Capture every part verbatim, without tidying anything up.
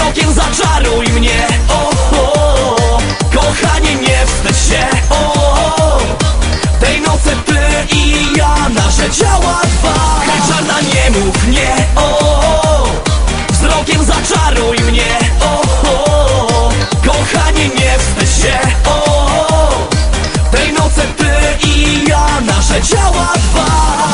Wzrokiem zaczaruj mnie, o, o, o. Kochanie, nie wstydź się, o, o. Tej nocy ty i ja, nasze ciała dwa. Hej czarna, nie mów nie, o, o. Wzrokiem zaczaruj mnie, o, o. Kochanie, nie wstydź się, o, o. Tej nocy ty i ja, nasze ciała dwa.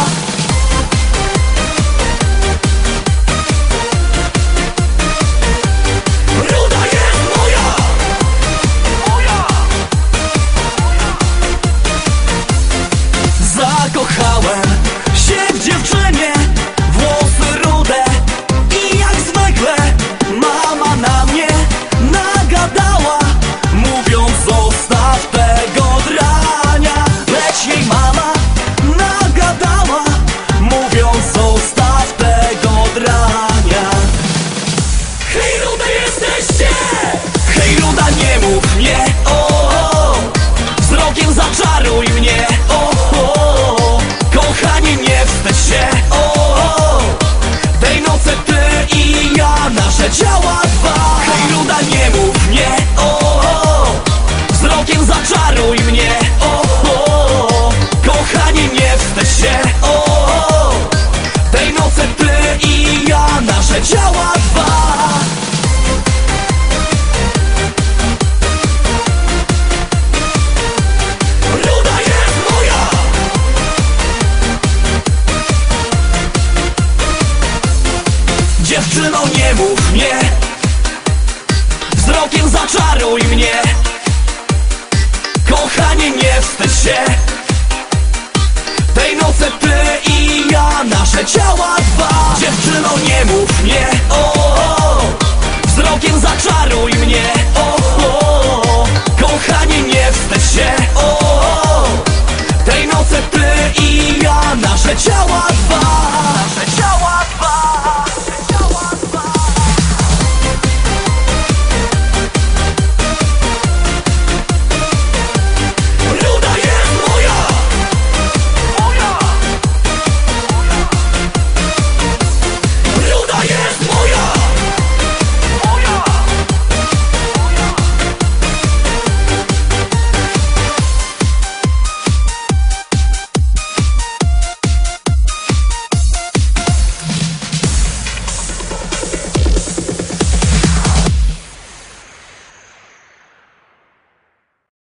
Zakochałem się w dziewczynie, włosy rude i jak zwykle mama na mnie nagadała, mówiąc zostaw tego drania. Lecz jej mama nagadała, mówiąc zostaw tego drania. Hej ruda, jesteście! Hej ruda, nie mów mnie, o, o. Wzrokiem zaczaruj mnie, o, o. Kochanie, nie wstydź się, o, o. Tej nocy ty i ja, nasze ciała dwa. Hej ruda, nie mów mnie, o, o. Wzrokiem zaczaruj mnie, o, o. Kochanie, nie wstydź się, o, o. Tej nocy ty i ja, nasze ciała dwa. Dziewczyno, nie mów mnie, wzrokiem zaczaruj mnie. Kochanie, nie wstydź się, tej nocy ty i ja, nasze ciała dwa. Dziewczyno, nie mów mnie, o,